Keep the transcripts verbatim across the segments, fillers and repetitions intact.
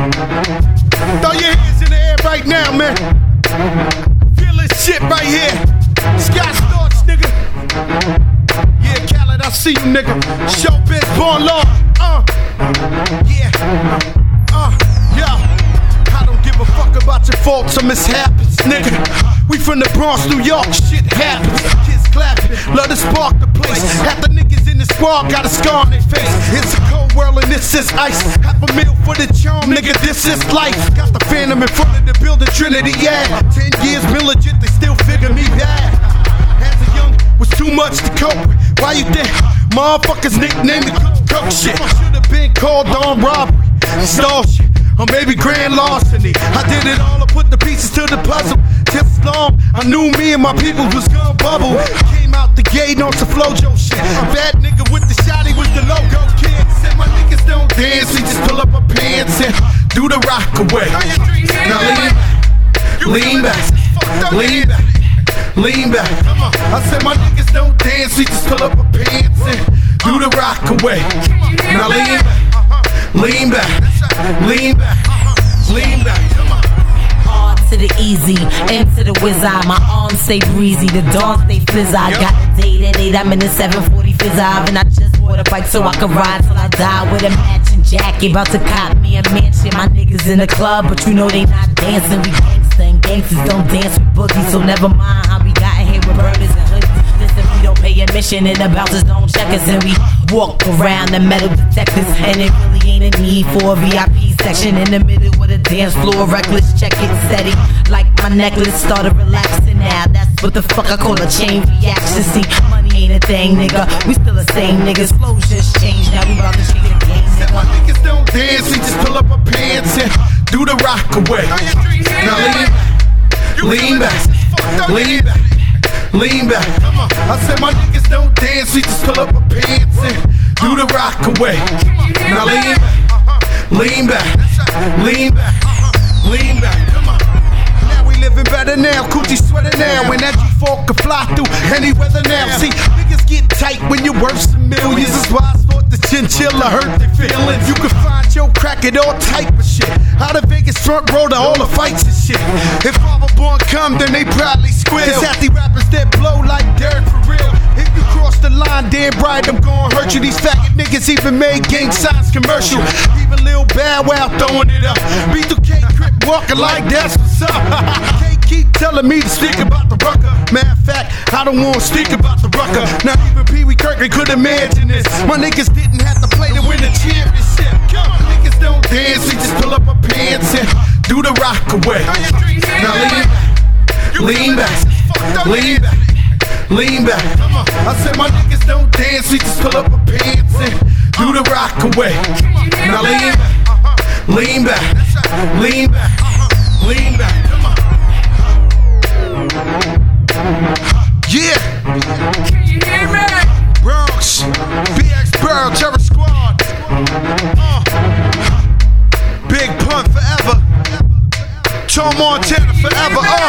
Throw your hands in the air right now, man. Feel this shit right here. Sky Storch, nigga. Yeah, Khaled, I see you, nigga. Showbiz, born law. Uh, yeah. Uh, yeah. I don't give a fuck about your faults or mishaps, nigga. We from the Bronx, New York, shit happens. Kids clapping, love to spark the place. Half the niggas in the squad got a scar on their face. It's a cold world and this is ice. Half a meal for the charm, nigga, this is life. Got the Phantom in front of the building, Trinity, yeah. Ten years been legit, they still figure me bad. As a young, was too much to cope with. Why you think motherfuckers nicknamed the cook, cook shit? Should've been called on robbery, stall shit, or maybe grand larceny. I did it all, I put the pieces to the puzzle. Till long, I knew me and my people was gonna bubble. Came out the gate on some Flojo shit. Bad nigga with the shotty was the logo kid. Said my niggas don't dance, we just pull up our pants and do the rock away. Now lean back, lean back, lean back, lean back. I said my niggas don't dance, we just pull up our pants and do the rock away. Now lean back, lean back, lean back, lean back. To the easy, into the wizard. My arms stay breezy, the dawn stay fizz. I got the date at eight, I'm in the seven forty fizz. And I just bought a bike so I can ride till I die with a matching jacket. About to cop me a mansion. My niggas in the club, but you know they not dancing. We gangsta and gangsters don't dance with boogies. So never mind how we got in here with burners and hoodies. Listen, we don't pay admission and the bouncers don't check us. And we walk around the metal detectors. And it really ain't a need for a V I P section in the middle with a dance floor. Reckless, check it steady. Like my necklace started relaxing now. That's what the fuck I call a chain reaction. See, money ain't a thing, nigga. We still the same niggas. Flows just changed. Now we about to change the game, nigga. My niggas don't dance, we just pull up our pants and do the rock away. Now lean back, lean back, lean back, lean back. I said my niggas don't dance, we just pull up our pants and do the rock away. Now lean back, lean back, lean back, lean back. Now we living better now, coochie sweater now. When that G four can fly through any weather now. See, niggas get tight when you're worth some millions. That's why I thought the chinchilla hurt their feelings. You can find your crack at all type of shit. Out of Vegas front row to all the fights and shit. If Father Born come, then they probably squeal. Cause half the rappers that blow like dirt for real. If you cross the line, damn right, I'm gon' hurt you. These faggot niggas even made gang signs commercial. Even Lil Bow Wow throwing it up. B two K Crip walking like that's what's up. Can't keep telling me to speak about the rucker. Matter of fact, I don't wanna speak about the rucker. Not even Pee Wee Kirkland could imagine this. My niggas didn't have to play to win the championship. Come on, niggas don't dance, we just pull up our pants and do the rock away. Now lean back, lean back, lean back. Lean back. I said my niggas don't dance, we just pull up our pants and do the rock away. Now lean back, lean back, lean back, lean back. Yeah. Can you hear me? Bronx, B X Pearl, Terror Squad. Uh. Big Pun forever. Tom Montana forever. Uh.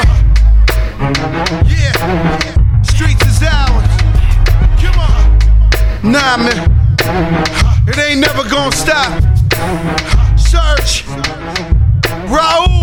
Yeah. Streets is ours. Come on. Nah, man. It ain't never gonna stop. Search. Raul.